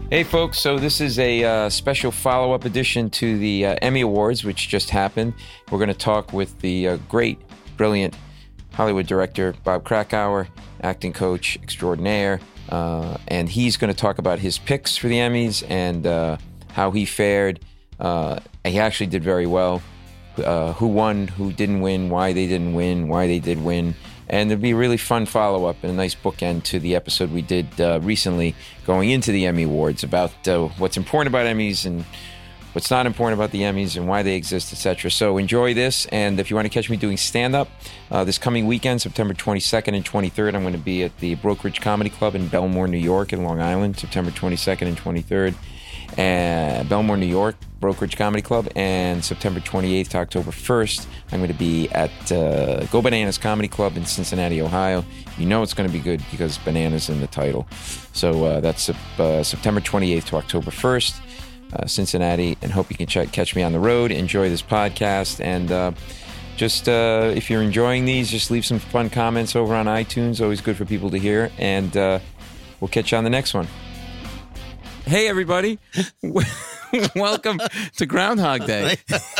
Hey folks, so this is a special follow-up edition to the Emmy Awards, which just happened. We're going to talk with the great, brilliant Hollywood director Bob Krakower, acting coach extraordinaire, and he's going to talk about his picks for the Emmys and how he fared. He actually did very well. Who won, who didn't win, why they didn't win, why they did win. And it'll be a really fun follow-up and a nice bookend to the episode we did recently going into the Emmy Awards about what's important about Emmys and what's not important about the Emmys and why they exist, etc. So enjoy this, and if you want to catch me doing stand-up, this coming weekend, September 22nd and 23rd, I'm going to be at the Brokerage Comedy Club in Belmore, New York, in Long Island, September 22nd and 23rd. Belmore, New York, Brokerage Comedy Club, and September 28th to October 1st, I'm going to be at Go Bananas Comedy Club in Cincinnati, Ohio. You know it's going to be good because bananas in the title. So that's September 28th to October 1st, Cincinnati, and hope you can catch me on the road. Enjoy this podcast, and just if you're enjoying these, just leave some fun comments over on iTunes. Always good for people to hear, and we'll catch you on the next one. Hey, everybody. Welcome to Groundhog Day.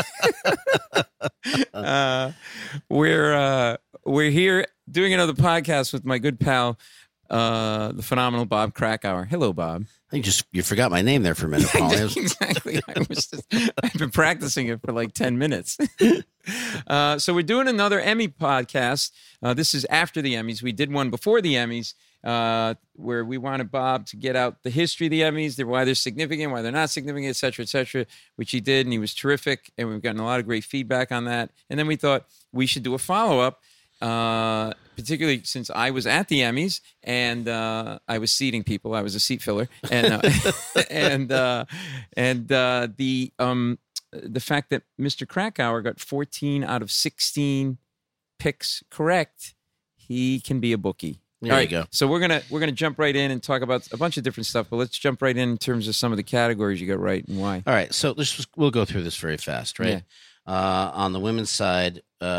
We're here doing another podcast with my good pal, the phenomenal Bob Krakower. Hello, Bob. You forgot my name there for a minute, Paul. Exactly. I've been practicing it for like 10 minutes. So we're doing another Emmy podcast. This is after the Emmys. We did one before the Emmys. Where we wanted Bob to get out the history of the Emmys, why they're significant, why they're not significant, et cetera, which he did, and he was terrific, and we've gotten a lot of great feedback on that. And then we thought we should do a follow-up, particularly since I was at the Emmys, and I was seating people. I was a seat filler. And the fact that Mr. Krakower got 14 out of 16 picks correct, he can be a bookie. There you go. So we're gonna jump right in and talk about a bunch of different stuff, but let's jump right in terms of some of the categories you got right and why. All right, so we'll go through this very fast, right? Yeah. On the women's side,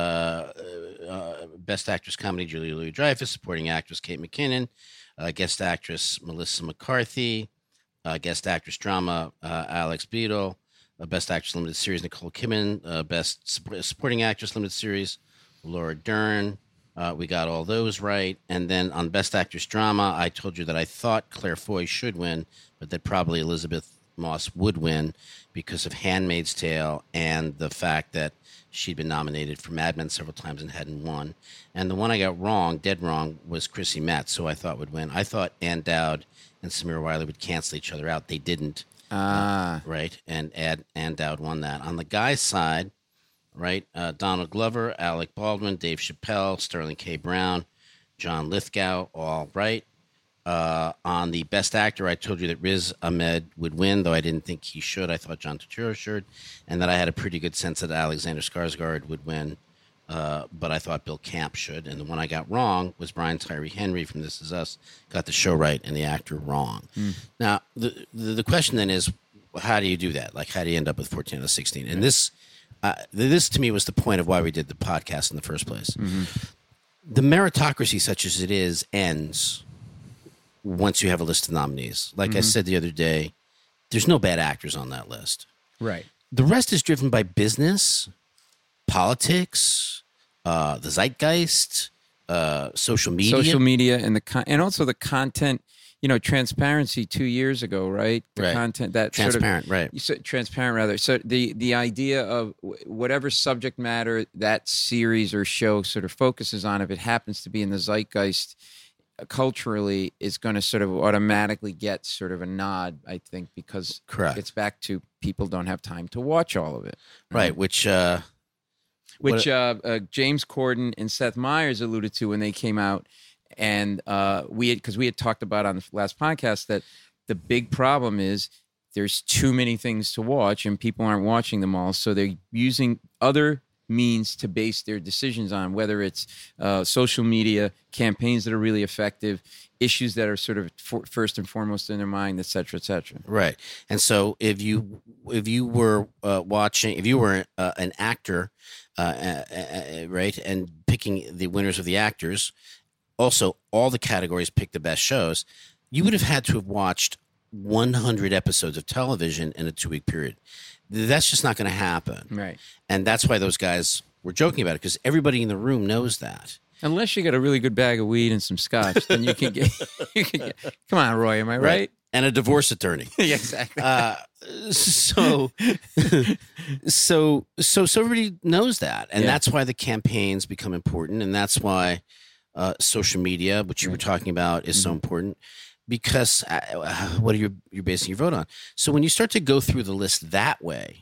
Best Actress Comedy, Julia Louis-Dreyfus. Supporting Actress, Kate McKinnon. Guest Actress, Melissa McCarthy. Guest Actress Drama, Alex Beadle. Best Actress Limited Series, Nicole Kidman. Best Supporting Actress Limited Series, Laura Dern. We got all those right. And then on Best Actress Drama, I told you that I thought Claire Foy should win, but that probably Elizabeth Moss would win because of Handmaid's Tale and the fact that she'd been nominated for Mad Men several times and hadn't won. And the one I got wrong, dead wrong, was Chrissy Metz, who I thought would win. I thought Ann Dowd and Samira Wiley would cancel each other out. They didn't. Right? And Ann Dowd won that. On the guy's side, right? Donald Glover, Alec Baldwin, Dave Chappelle, Sterling K. Brown, John Lithgow, all right. On the Best Actor, I told you that Riz Ahmed would win, though I didn't think he should. I thought John Turturro should, and that I had a pretty good sense that Alexander Skarsgård would win, but I thought Bill Camp should. And the one I got wrong was Brian Tyree Henry from This Is Us. Got the show right and the actor wrong. Now, the question then is, how do you do that? Like, how do you end up with 14 out of 16? And this to me was the point of why we did the podcast in the first place. Mm-hmm. The meritocracy, such as it is, ends once you have a list of nominees. Like I said the other day, there's no bad actors on that list. Right. The rest is driven by business, politics, the zeitgeist, social media, and also the content. You know, transparency 2 years ago, right? The content that transparent, right? Transparent, rather. So the idea of whatever subject matter that series or show sort of focuses on, if it happens to be in the zeitgeist culturally, is going to sort of automatically get sort of a nod, I think, because it's back to people don't have time to watch all of it, right? Which James Corden and Seth Meyers alluded to when they came out. And we had talked about on the last podcast that the big problem is there's too many things to watch and people aren't watching them all. So they're using other means to base their decisions on, whether it's social media, campaigns that are really effective, issues that are sort of first and foremost in their mind, et cetera, et cetera. Right. And so if you were an actor, right, and picking the winners of the actors, also all the categories pick the best shows, you would have had to have watched 100 episodes of television in a 2-week period. That's just not going to happen. Right. And that's why those guys were joking about it, because everybody in the room knows that. Unless you got a really good bag of weed and some scotch, then you can get. Come on, Roy, am I right? And a divorce attorney. Yeah, exactly. So everybody knows that, and that's why the campaigns become important, and that's why social media, which you were talking about, is so important. Because what are you're basing your vote on? So when you start to go through the list that way,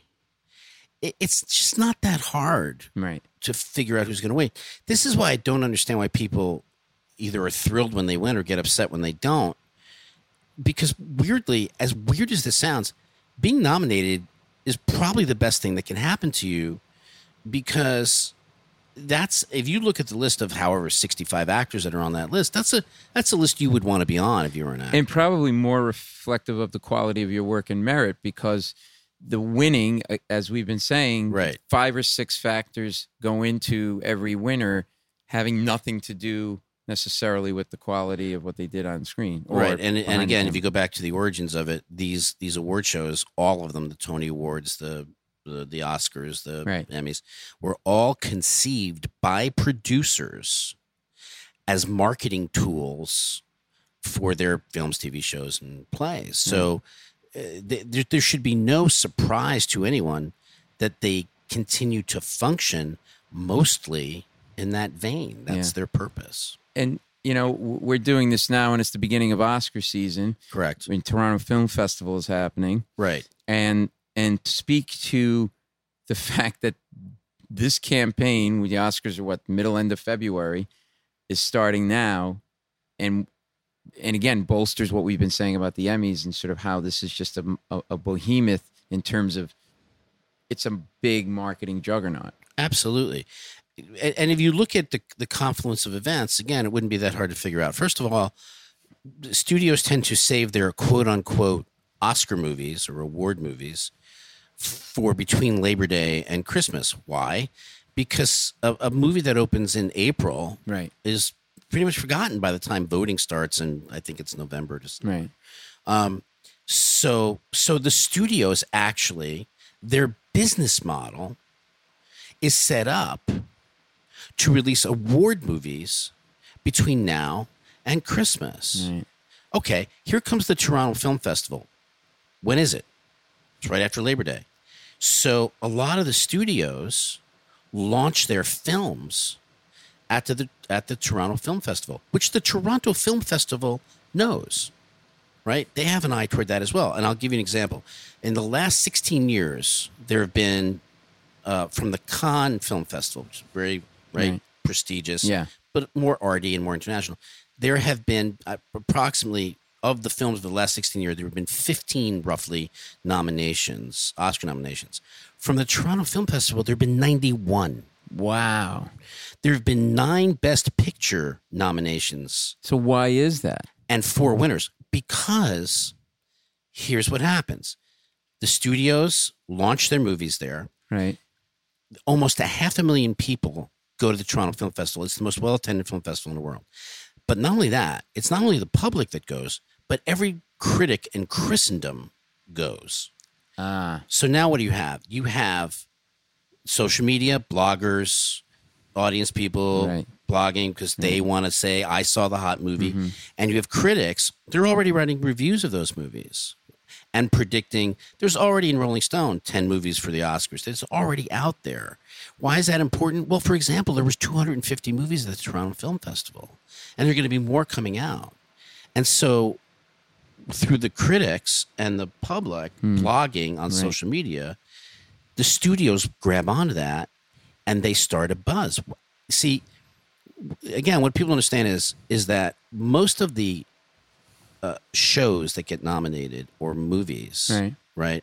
it's just not that hard, right, to figure out who's going to win. This is why I don't understand why people either are thrilled when they win or get upset when they don't. Because weirdly, as weird as this sounds, being nominated is probably the best thing that can happen to you, because that's, if you look at the list of however 65 actors that are on that list, that's a list you would want to be on if you were an actor. And probably more reflective of the quality of your work and merit, because the winning, as we've been saying, right, 5 or 6 factors go into every winner, having nothing to do necessarily with the quality of what they did on screen. Right. And again, if you go back to the origins of it, these award shows, all of them, the Tony Awards, the Oscars, the Emmys, were all conceived by producers as marketing tools for their films, TV shows, and plays. So there should be no surprise to anyone that they continue to function mostly in that vein. That's their purpose. And, we're doing this now, and it's the beginning of Oscar season. Correct. I mean, Toronto Film Festival is happening. Right. And speak to the fact that this campaign, with the Oscars are middle end of February, is starting now, and again bolsters what we've been saying about the Emmys and sort of how this is just a behemoth in terms of it's a big marketing juggernaut. Absolutely. And if you look at the confluence of events, again, it wouldn't be that hard to figure out. First of all, studios tend to save their quote-unquote Oscar movies or award movies for between Labor Day and Christmas. Why? Because a movie that opens in April is pretty much forgotten by the time voting starts, and I think it's November. Right. So the studios, actually, their business model is set up to release award movies between now and Christmas. Right. Okay, here comes the Toronto Film Festival. When is it? It's right after Labor Day. So a lot of the studios launch their films at the Toronto Film Festival, which the Toronto Film Festival knows, right? They have an eye toward that as well. And I'll give you an example. In the last 16 years, there have been, from the Cannes Film Festival, which is very prestigious, but more arty and more international, there have been approximately, of the films of the last 16 years, there have been 15 roughly nominations, Oscar nominations. From the Toronto Film Festival, there have been 91. Wow. There have been 9 Best Picture nominations. So why is that? And 4 winners. Because here's what happens. The studios launch their movies there. Right. Almost 500,000 people go to the Toronto Film Festival. It's the most well-attended film festival in the world. But not only that, it's not only the public that goes, but every critic in Christendom goes. So now what do you have? You have social media, bloggers, audience people blogging because they want to say, I saw the hot movie. Mm-hmm. And you have critics. They're already writing reviews of those movies and predicting. There's already in Rolling Stone 10 movies for the Oscars. It's already out there. Why is that important? Well, for example, there was 250 movies at the Toronto Film Festival, and there are going to be more coming out. And so through the critics and the public blogging on social media, the studios grab onto that and they start a buzz. See, again, what people understand is that most of the shows that get nominated or movies, right,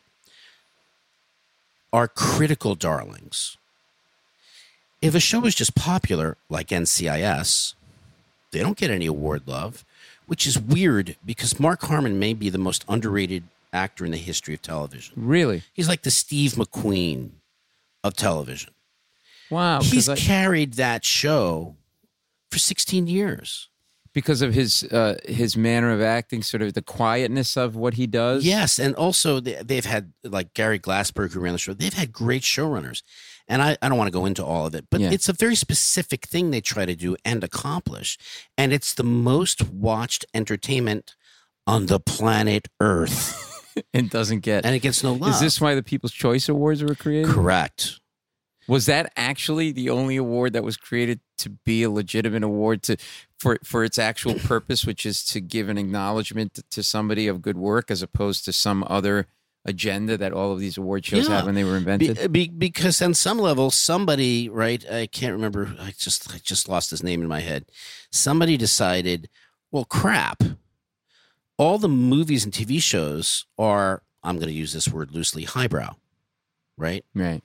are critical darlings. If a show is just popular, like NCIS, they don't get any award love, which is weird because Mark Harmon may be the most underrated actor in the history of television. Really? He's like the Steve McQueen of television. Wow. He's carried that show for 16 years. because of his manner of acting, sort of the quietness of what he does. Yes, and also they've had like Gary Glassberg who ran the show. They've had great showrunners, and I don't want to go into all of it, but it's a very specific thing they try to do and accomplish, and it's the most watched entertainment on the planet Earth. And it gets no love. Is this why the People's Choice Awards were created? Correct. Was that actually the only award that was created to be a legitimate award for its actual purpose, which is to give an acknowledgement to somebody of good work, as opposed to some other agenda that all of these award shows had when they were invented? Because on some level, somebody, right? I can't remember. I just lost his name in my head. Somebody decided, well, crap. All the movies and TV shows are, I'm going to use this word loosely, highbrow, right? Right.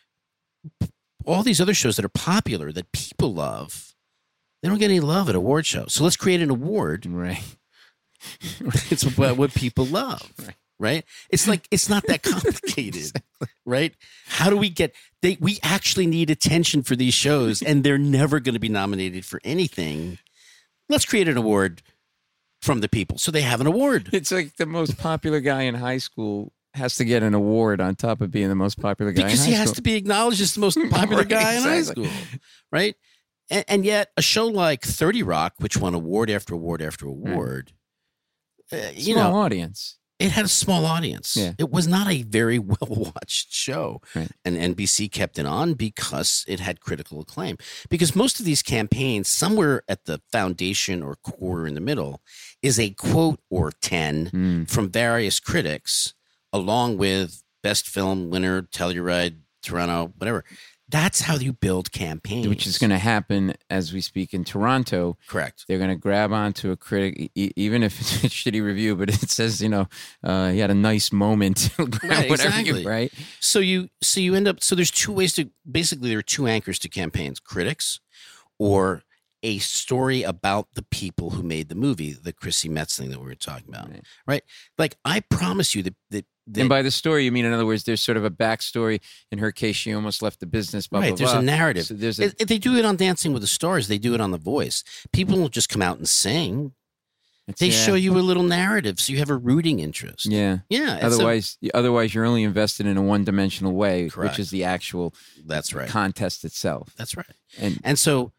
All these other shows that are popular, that people love, they don't get any love at award shows. So let's create an award. Right. It's what people love, right? It's not that complicated, exactly. Right? How do we we actually need attention for these shows, and they're never going to be nominated for anything. Let's create an award from the people, so they have an award. It's like the most popular guy in high school has to get an award on top of being the most popular guy because in high school. He has to be acknowledged as the most popular guy in high school, right? And yet a show like 30 Rock, which won award after award after award, small audience. It had a small audience. Yeah. It was not a very well-watched show. Right. And NBC kept it on because it had critical acclaim. Because most of these campaigns, somewhere at the foundation or core in the middle, is a quote or 10 from various critics, along with best film winner, Telluride, Toronto, whatever. That's how you build campaigns. Which is going to happen as we speak in Toronto. Correct. They're going to grab onto a critic, even if it's a shitty review, but it says, he had a nice moment. Right, exactly. Right. So you end up, so there's two ways to, basically there are two anchors to campaigns, critics or a story about the people who made the movie, the Chrissy Metz thing that we were talking about. Right? Like, I promise you that and by the story, you mean, in other words, there's sort of a backstory. In her case, she almost left the business. Blah, right. Blah, there's blah. a narrative. So they do it on Dancing with the Stars. They do it on The Voice. People don't just come out and sing. They show you a little narrative, so you have a rooting interest. Yeah. Yeah. Otherwise, you're only invested in a one-dimensional way, Correct. which is the actual That's right. contest itself. That's right. And so,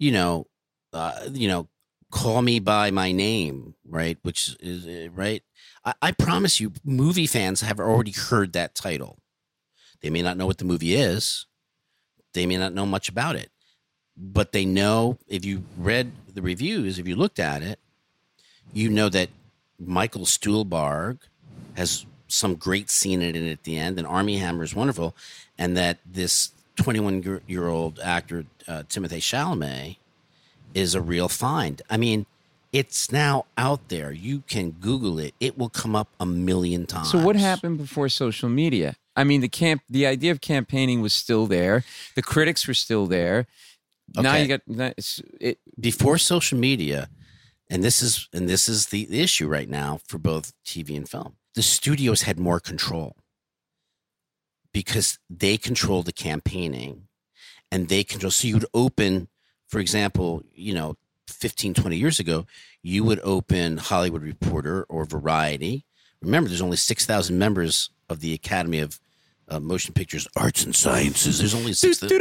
Call Me by My Name, right? Which is right. I promise you, movie fans have already heard that title. They may not know what the movie is. They may not know much about it. But they know, if you read the reviews, if you looked at it, you know that Michael Stuhlbarg has some great scene in it at the end, and Armie Hammer is wonderful, and that this 21-year-old actor, Timothée Chalamet, is a real find. I mean, it's now out there. You can Google it. It will come up a million times. So what happened before social media? I mean, the idea of campaigning was still there. The critics were still there. Okay. Now you got it before social media, and this is the issue right now for both TV and film. The studios had more control because they control the campaigning, and they control. So you would open, for example, 15, 20 years ago, you would open Hollywood Reporter or Variety. Remember, there's only 6,000 members of the Academy of Motion Pictures Arts and Sciences. There's only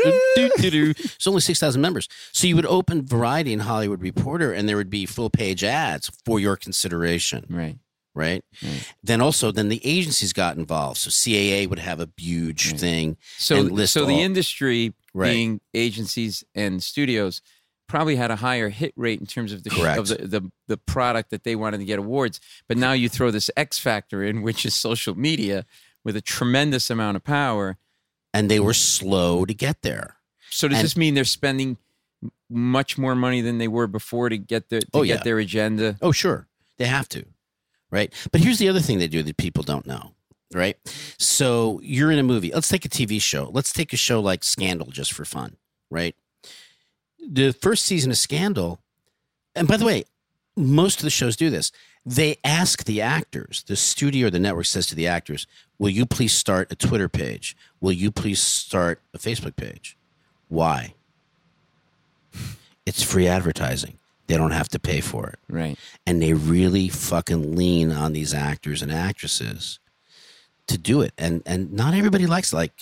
6,000 members. So you would open Variety and Hollywood Reporter, and there would be full-page ads for your consideration. Right? Then the agencies got involved. So CAA would have a huge thing. So the industry, being agencies and studios, probably had a higher hit rate in terms of the product that they wanted to get awards. But now you throw this X factor in, which is social media, with a tremendous amount of power. And they were slow to get there. So does this mean they're spending much more money than they were before to get their agenda? Oh, sure. They have to. Right. But here's the other thing they do that people don't know. Right. So you're in a movie. Let's take a TV show. Let's take a show like Scandal just for fun. Right. The first season of Scandal, and by the way, most of the shows do this. They ask the actors, the studio or the network says to the actors, will you please start a Twitter page? Will you please start a Facebook page? Why? It's free advertising. They don't have to pay for it. Right. And they really fucking lean on these actors and actresses to do it. And not everybody likes, like,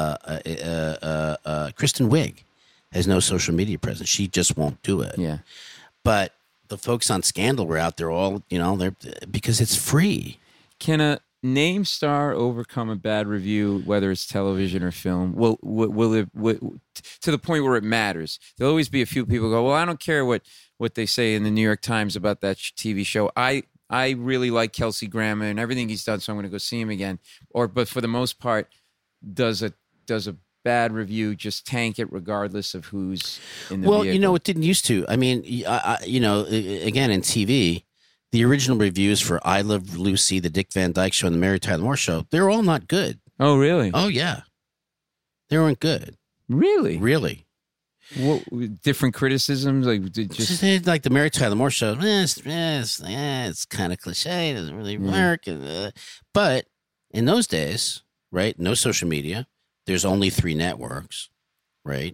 Kristen Wiig has no social media presence. She just won't do it. Yeah. But the folks on Scandal were out there all, they're because it's free. Can a name star overcome a bad review, whether it's television or film? Will it to the point where it matters? There'll always be a few people who go, well, I don't care what they say in the New York Times about that TV show. I really like Kelsey Grammer and everything he's done, so I'm going to go see him again. But for the most part, does a bad review just tank it regardless of who's in the vehicle? It didn't used to. I mean, again, in TV, the original reviews for I Love Lucy, the Dick Van Dyke Show, and the Mary Tyler Moore Show, they're all not good. Oh, really? Oh, yeah. They weren't good. Really? Really. What, different criticisms? Like the Mary Tyler Moore Show, it's kind of cliche. It doesn't really work. But in those days, right, no social media. There's only 3 networks, right?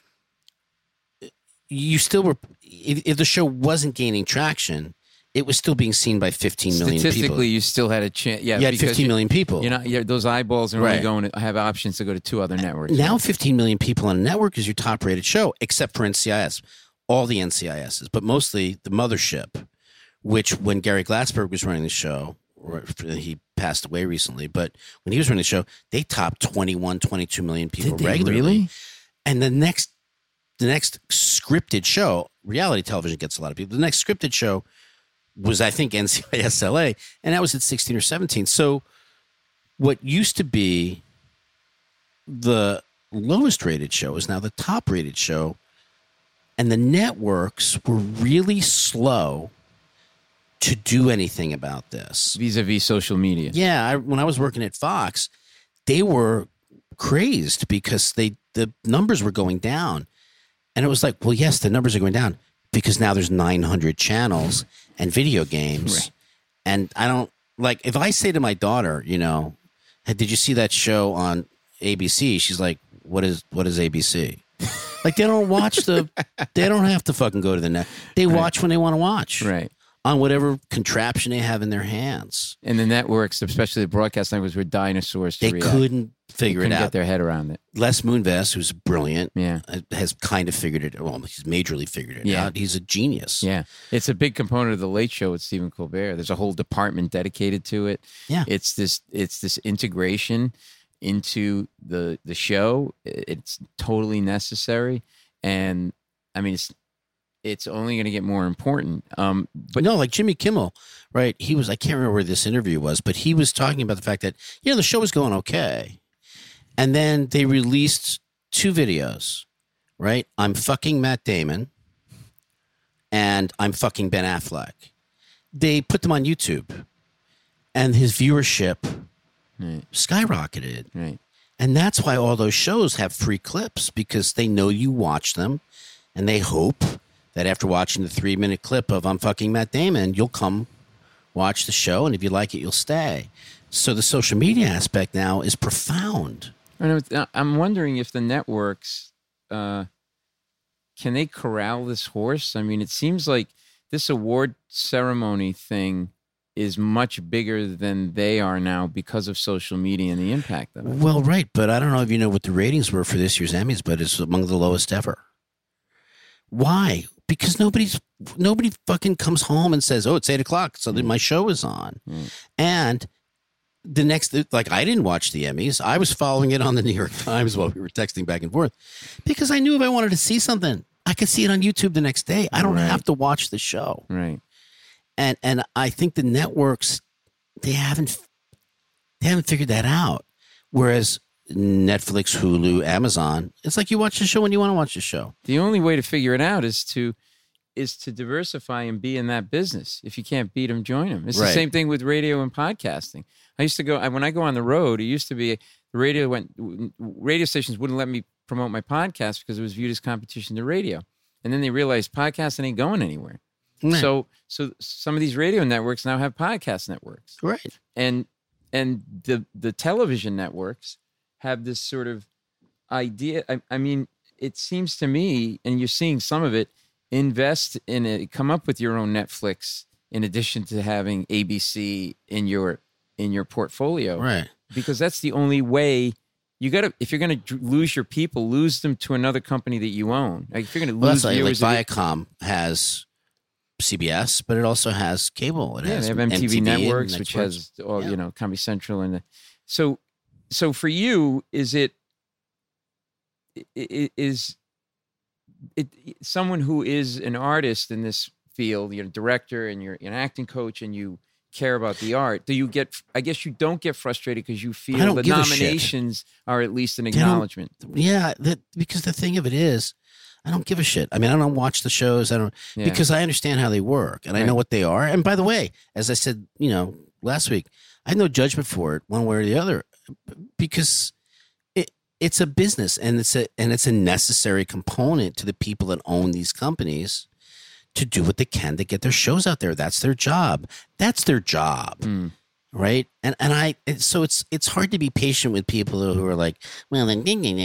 You still were, if the show wasn't gaining traction, it was still being seen by 15 million people. Statistically, you still had a chance. Yeah, you had 15 million people. Those eyeballs are only going to have options to go to 2 other networks. Now 15 million people on a network is your top-rated show, except for NCIS. All the NCISs, but mostly the mothership, which when Gary Glassberg was running the show, he passed away recently, but when he was running the show, they topped 21, 22 million people regularly. Really? And the next scripted show, reality television gets a lot of people. The next scripted show was, I think, NCIS LA, and that was at 16 or 17. So what used to be the lowest rated show is now the top rated show, and the networks were really slow to do anything about this. Vis-a-vis social media. Yeah, when I was working at Fox, they were crazed because the numbers were going down. And it was like, well, yes, the numbers are going down because now there's 900 channels and video games. Right. And I don't, like, if I say to my daughter, did you see that show on ABC? She's like, what is ABC? Like, they don't have to fucking go to the net. They watch when they want to watch. Right. On whatever contraption they have in their hands. And the networks, especially the broadcast networks, were dinosaurs. They couldn't figure it out. Get their head around it. Les Moonves, who's brilliant, yeah, has kind of figured it. Well, he's majorly figured it out. He's a genius. Yeah, it's a big component of the Late Show with Stephen Colbert. There's a whole department dedicated to it. Yeah, it's this integration into the show. It's totally necessary, and I mean it's only going to get more important. But no, like Jimmy Kimmel, right? He was, I can't remember where this interview was, but he was talking about the fact that, the show was going okay. And then they released 2 videos, right? I'm fucking Matt Damon and I'm fucking Ben Affleck. They put them on YouTube and his viewership skyrocketed. Right. And that's why all those shows have free clips, because they know you watch them and they hope that after watching the 3-minute clip of I'm fucking Matt Damon, you'll come watch the show, and if you like it, you'll stay. So the social media aspect now is profound. I'm wondering if the networks, can they corral this horse? I mean, it seems like this award ceremony thing is much bigger than they are now because of social media and the impact of it. Well, right, but I don't know if you know what the ratings were for this year's Emmys, but it's among the lowest ever. Why? Because nobody fucking comes home and says, "Oh, it's 8:00, so my show is on." And the next, like, I didn't watch the Emmys. I was following it on the New York Times while we were texting back and forth, because I knew if I wanted to see something, I could see it on YouTube the next day. I don't have to watch the show. Right. And I think the networks, they haven't figured that out. Whereas Netflix, Hulu, Amazon, it's like you watch the show when you want to watch the show. The only way to figure it out is to diversify and be in that business. If you can't beat them, join them. It's the same thing with radio and podcasting. I used to go, when I go on the road, it used to be radio stations wouldn't let me promote my podcast because it was viewed as competition to radio. And then they realized podcasting ain't going anywhere. Right. So some of these radio networks now have podcast networks. Right. And the television networks have this sort of idea. I mean, it seems to me, and you're seeing some of it, invest in it. Come up with your own Netflix in addition to having ABC in your portfolio, Right? Because that's the only way. You got to, if you're going to lose your people, lose them to another company that you own. Like if you're going to lose viewers, Viacom has CBS, but it also has cable. It has they have MTV Networks, which has all Comedy Central, and so for you, is it someone who is an artist in this field, you're a director and you're an acting coach, and you care about the art? Do you get? I guess you don't get frustrated because you feel the nominations are at least an acknowledgement. Yeah, because the thing of it is, I don't give a shit. I mean, I don't watch the shows. Because I understand how they work and I know what they are. And by the way, as I said, last week, I have no judgment for it one way or the other, because it's a business and it's a necessary component to the people that own these companies to do what they can to get their shows out there. That's their job. Right? And so it's hard to be patient with people who are like, well, then,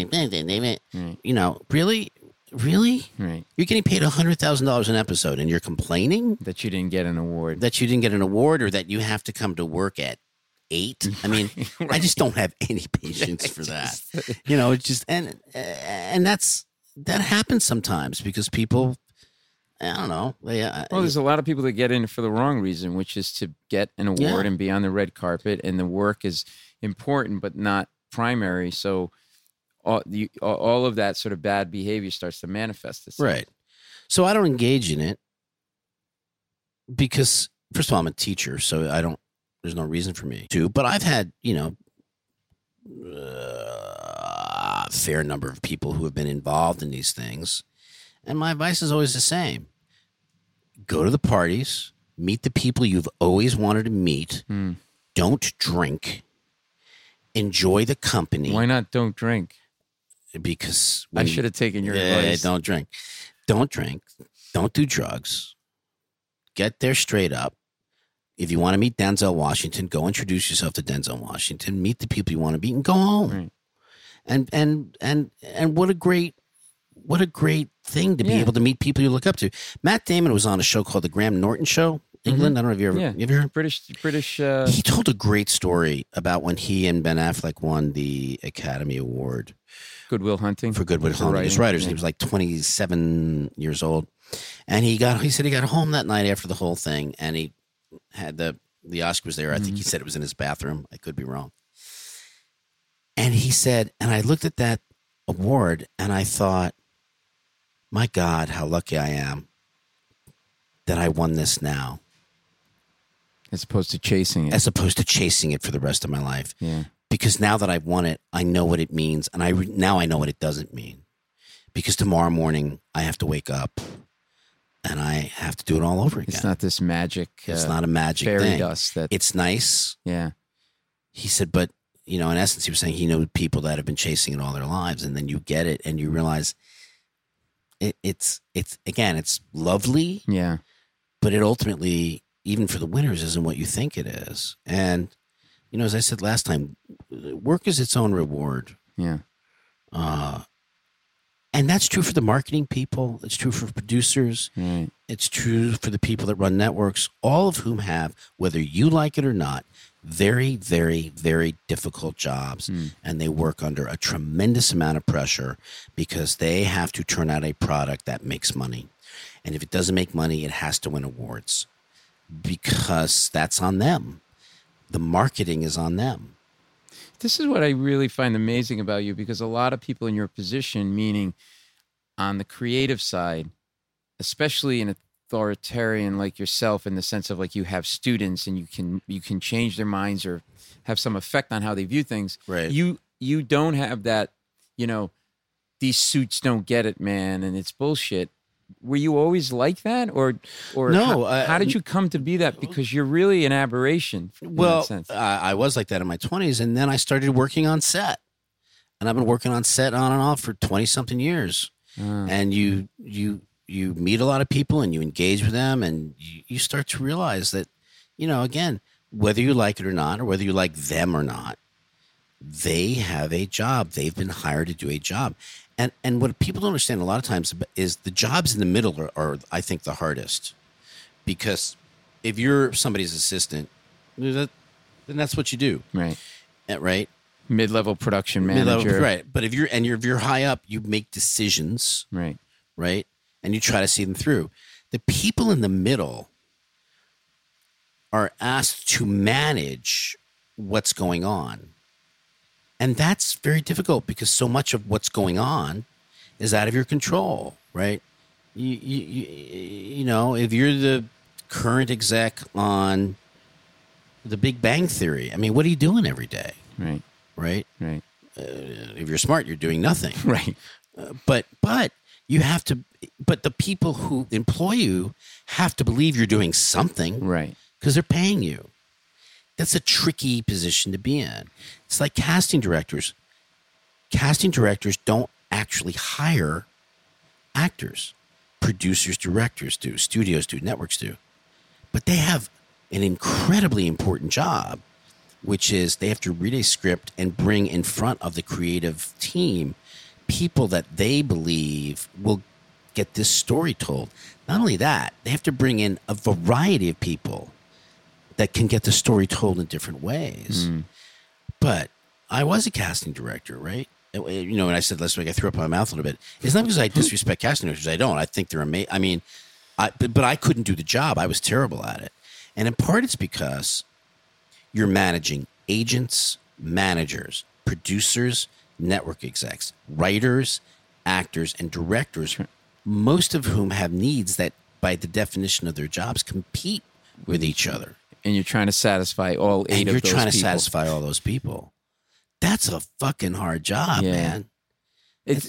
really? Right. You're getting paid $100,000 an episode and you're complaining that you didn't get an award, or that you have to come to work at 8. I mean, right. I just don't have any patience for that. It's just, and that happens sometimes because people, I don't know. There's a lot of people that get in for the wrong reason, which is to get an award and be on the red carpet, and the work is important but not primary. So all of that sort of bad behavior starts to manifest itself. Right. So I don't engage in it because, first of all, I'm a teacher, so there's no reason for me to. But I've had, a fair number of people who have been involved in these things. And my advice is always the same. Go to the parties, meet the people you've always wanted to meet. Don't drink. Enjoy the company. Why not don't drink? Because I should have taken your advice. Don't drink. Don't drink. Don't do drugs. Get there straight up. If you want to meet Denzel Washington, go introduce yourself to Denzel Washington. Meet the people you want to meet and go home. Right. And what a great thing to be able to meet people you look up to. Matt Damon was on a show called The Graham Norton Show, England. I don't know if you ever heard? British. He told a great story about when he and Ben Affleck won the Academy Award. Good Will Hunting. For Good Will Hunting. His writers. Yeah. He was like 27 years old. And he said he got home that night after the whole thing, and he had the Oscar was there. I think he said it was in his bathroom. I could be wrong. And he said, and I looked at that award and I thought, my God, how lucky I am that I won this now. As opposed to chasing it. As opposed to chasing it for the rest of my life. Yeah. Because now that I've won it, I know what it means. And now I know what it doesn't mean. Because tomorrow morning, I have to wake up and I have to do it all over again. It's not this magic. It's not a magic fairy thing. Dust. It's nice. Yeah. He said, but, in essence, he was saying he knows people that have been chasing it all their lives. And then you get it and you realize it's lovely. Yeah. But it ultimately, even for the winners, isn't what you think it is. And, as I said last time, work is its own reward. Yeah. And that's true for the marketing people. It's true for producers. Right. It's true for the people that run networks, all of whom have, whether you like it or not, very, very, very difficult jobs. And they work under a tremendous amount of pressure because they have to turn out a product that makes money. And if it doesn't make money, it has to win awards because that's on them. The marketing is on them. This is what I really find amazing about you, because a lot of people in your position, meaning on the creative side, especially an authoritarian like yourself, in the sense of like you have students and you can change their minds or have some effect on how they view things. Right. You don't have that, these suits don't get it, man, and it's bullshit. Were you always like that, or no? How did you come to be that? Because you're really an aberration. Well, in that sense. I was like that in my 20s, and then I started working on set, and I've been working on set on and off for 20-something years. And you meet a lot of people, and you engage with them, and you start to realize that, again, whether you like it or not, or whether you like them or not, They have a job. They've been hired to do a job. And what people don't understand a lot of times is the jobs in the middle are I think, the hardest. Because if you're somebody's assistant, then that's what you do. Right. Right? Mid-level production manager. Right. But if you're high up, you make decisions. Right. Right? And you try to see them through. The people in the middle are asked to manage what's going on. And that's very difficult because so much of what's going on is out of your control, right? You know, if you're the current exec on The Big Bang Theory, I mean, what are you doing every day? Right. Right? Right. If you're smart, you're doing nothing. Right. But you have to. But the people who employ you have to believe you're doing something, Right? Because they're paying you. That's a tricky position to be in. It's like casting directors. Casting directors don't actually hire actors. Producers, directors do. Studios do. Networks do. But they have an incredibly important job, which is they have to read a script and bring in front of the creative team people that they believe will get this story told. Not only that, they have to bring in a variety of people that can get the story told in different ways. But I was a casting director, right? You know, and I said last week I threw up my mouth a little bit. It's not because I disrespect casting directors. I don't. I think they're amazing. I mean, but I couldn't do the job. I was terrible at it. And in part it's because you're managing agents, managers, producers, network execs, writers, actors, and directors, most of whom have needs that, by the definition of their jobs, compete with each other. And you're trying to satisfy all eight of those people. And you're trying to satisfy all those people. That's a fucking hard job, man. It's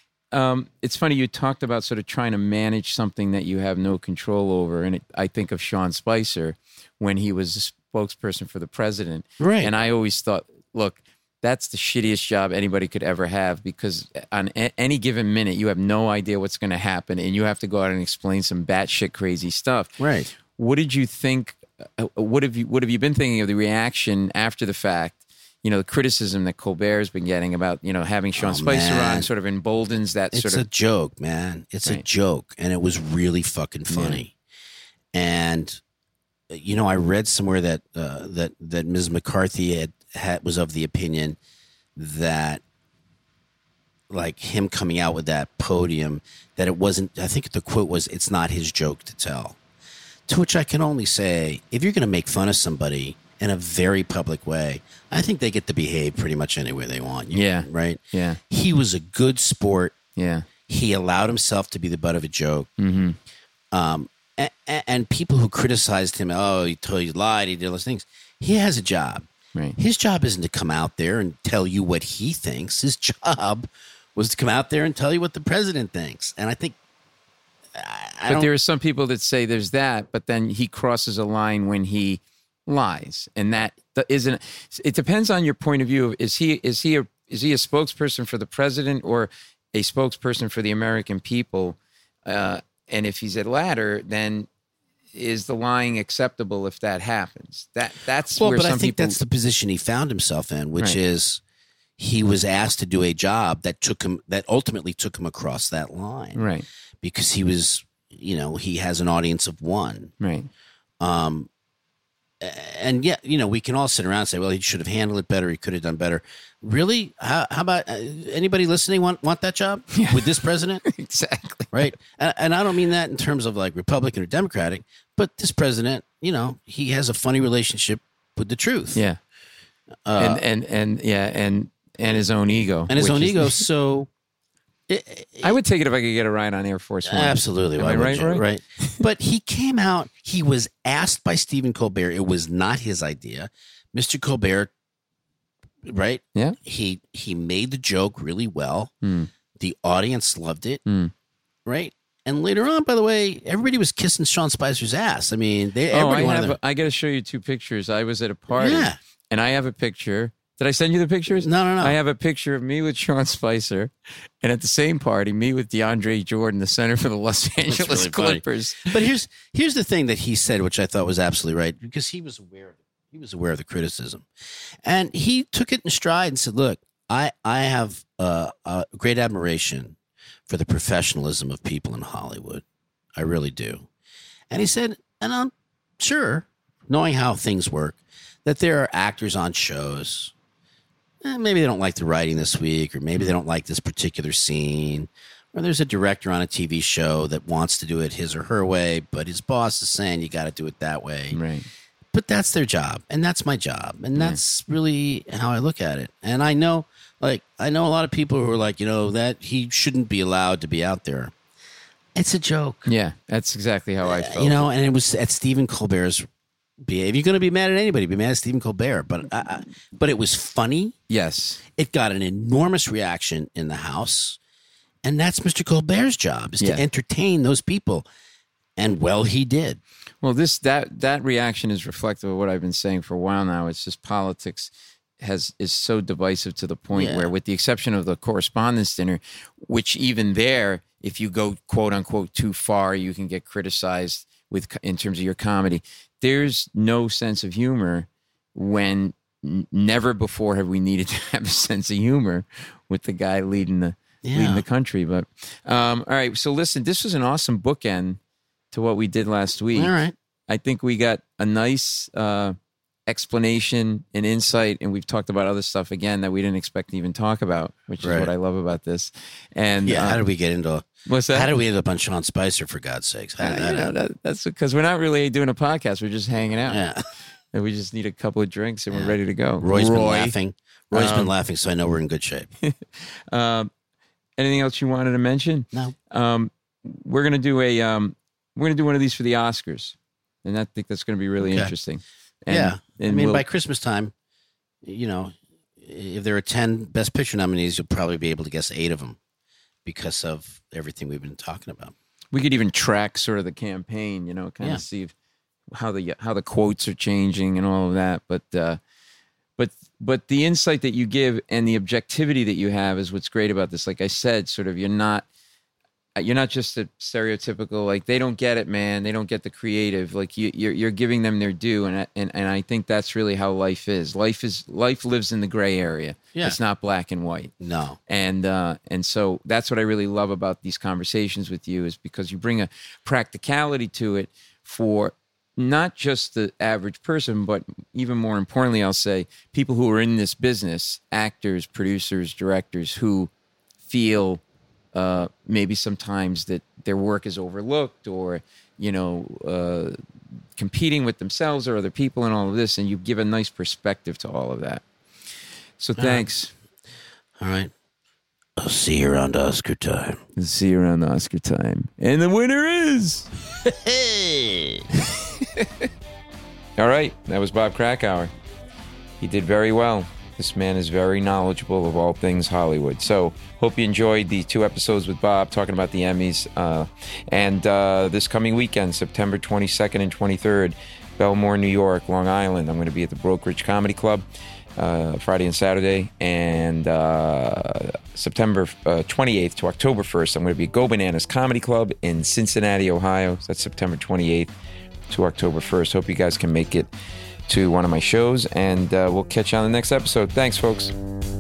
funny you talked about sort of trying to manage something that you have no control over, and I think of Sean Spicer when he was a spokesperson for the president, right? And I always thought, look, that's the shittiest job anybody could ever have because on any given minute you have no idea what's going to happen, and you have to go out and explain some batshit crazy stuff. Right. What did you think? What have you been thinking of the reaction after the fact? You know, the criticism that Colbert's been getting about, you know, having Sean Spicer on sort of emboldens that it's sort of... It's a joke, man. It's a joke. And it was really fucking funny. Yeah. And, you know, I read somewhere that that Ms. McCarthy was of the opinion that, like, him coming out with that podium, that it wasn't... I think the quote was, it's not his joke to tell. To which I can only say, if you're going to make fun of somebody in a very public way, I think they get to behave pretty much any way they want. Right? Yeah. He was a good sport. Yeah. He allowed himself to be the butt of a joke. Mm-hmm. And people who criticized him, oh, he lied, he did all those things. He has a job. Right. His job isn't to come out there and tell you what he thinks. His job was to come out there and tell you what the president thinks. And I think... But there are some people that say there's that, but then he crosses a line when he lies, and that isn't. It depends on your point of view. Is he a spokesperson for the president or a spokesperson for the American people? And if he's a latter, then is the lying acceptable if that happens? That's where some I think people... that's the position he found himself in, which is he was asked to do a job that ultimately took him across that line, right? Because he was, you know, he has an audience of one. Right. And yet, you know, we can all sit around and say, well, he should have handled it better. He could have done better. Really? How about anybody listening want that job with this president? Exactly. Right. And I don't mean that in terms of like Republican or Democratic, but this president, you know, he has a funny relationship with the truth. Yeah. And his own ego. And his own ego. So... I would take it if I could get a ride on Air Force One. Absolutely. Am I right? Right. But he came out, he was asked by Stephen Colbert. It was not his idea. Mr. Colbert, right? Yeah. He made the joke really well. The audience loved it. Right? And later on, by the way, everybody was kissing Sean Spicer's ass. I mean, I got to show you two pictures. I was at a party, and I have a picture. Did I send you the pictures? No. I have a picture of me with Sean Spicer, and at the same party, me with DeAndre Jordan, the center for the Los Angeles Clippers. But here's the thing that he said, which I thought was absolutely right, because he was aware of it. He was aware of the criticism, and he took it in stride and said, "Look, I have a great admiration for the professionalism of people in Hollywood. I really do." And he said, and I'm sure, knowing how things work, that there are actors on shows. Maybe they don't like the writing this week, or maybe they don't like this particular scene, or there's a director on a TV show that wants to do it his or her way, but his boss is saying you got to do it that way. Right. But that's their job, and that's my job, and that's really how I look at it. And I know a lot of people who are like, that he shouldn't be allowed to be out there. It's a joke. Yeah, that's exactly how I felt. And it was at Stephen Colbert's behave. If you're going to be mad at anybody, be mad at Stephen Colbert. But it was funny. Yes. It got an enormous reaction in the House, and that's Mr. Colbert's job, is to entertain those people. And well, he did. Well, that reaction is reflective of what I've been saying for a while now. It's just politics is so divisive to the point where, with the exception of the Correspondents' Dinner, which even there, if you go quote unquote too far, you can get criticized in terms of your comedy. There's no sense of humor when never before have we needed to have a sense of humor with the guy leading the country. But all right, so listen, this was an awesome bookend to what we did last week. All right. I think we got a nice explanation and insight, and we've talked about other stuff again that we didn't expect to even talk about, which is what I love about this. And how did we get into what's that? How did we end up on Sean Spicer, for God's sakes? That's because we're not really doing a podcast. We're just hanging out. Yeah. And we just need a couple of drinks and we're ready to go. Been laughing. Roy's been laughing, so I know we're in good shape. Anything else you wanted to mention? No. We're gonna do one of these for the Oscars, and I think that's going to be really interesting. And by Christmas time, if there are 10 Best Picture nominees, you'll probably be able to guess 8 of them because of everything we've been talking about. We could even track sort of the campaign, kind of see how the quotes are changing and all of that. But the insight that you give and the objectivity that you have is what's great about this. Like I said, sort of you're not just a stereotypical, like, they don't get it, man. They don't get the creative. Like you're giving them their due, and I think that's really how life is. Life lives in the gray area. Yeah. It's not black and white. No. And so that's what I really love about these conversations with you, is because you bring a practicality to it for not just the average person, but even more importantly, I'll say, people who are in this business, actors, producers, directors, who feel maybe sometimes that their work is overlooked, or competing with themselves or other people and all of this, and you give a nice perspective to all of that. So thanks. All right. I'll see you around Oscar time. See you around Oscar time. And the winner is... Hey! All right. That was Bob Krakauer. He did very well. This man is very knowledgeable of all things Hollywood. So hope you enjoyed the 2 episodes with Bob talking about the Emmys. And this coming weekend, September 22nd and 23rd, Belmore, New York, Long Island. I'm going to be at the Brokerage Comedy Club Friday and Saturday. And September 28th to October 1st, I'm going to be at Go Bananas Comedy Club in Cincinnati, Ohio. So that's September 28th to October 1st. Hope you guys can make it to one of my shows, and we'll catch you on the next episode. Thanks, folks.